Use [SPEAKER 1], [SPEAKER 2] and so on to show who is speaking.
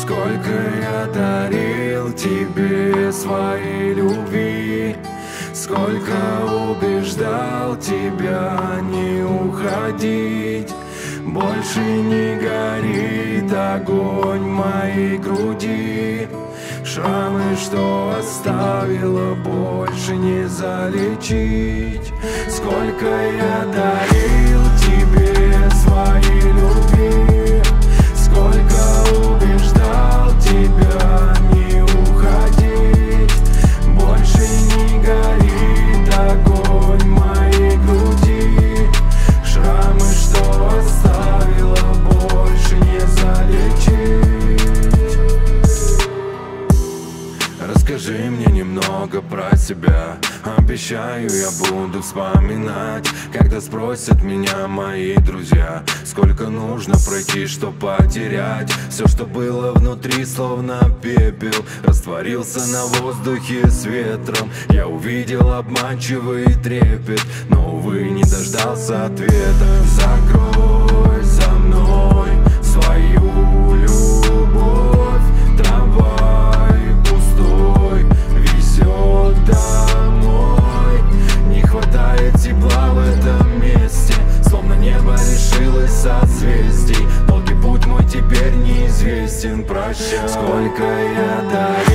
[SPEAKER 1] Сколько я дарил тебе своей любви, сколько убеждал тебя не уходить. Больше не горит огонь в моей груди. Шрамы, что оставила, больше не залечить. Сколько я дарил тебе своей любви, сколько убеждал тебя не уходить. Больше не горит огонь в моей груди. Шрамы, что оставила, больше не залечить. Расскажи мне немного про себя. Обещаю, я буду вспоминать, когда спросят меня мои друзья, сколько нужно пройти, чтоб потерять все, что было внутри, словно пепел, растворился на воздухе с ветром. Я увидел обманчивый трепет, но, увы, не дождался ответа. Закрой за мной свою любовь. Трамвай пустой везет домой. Не хватает тепла в этом месте, словно небо лишилось созвездий. Долгий путь мой теперь неизвестен, прощай. Сколько я дарил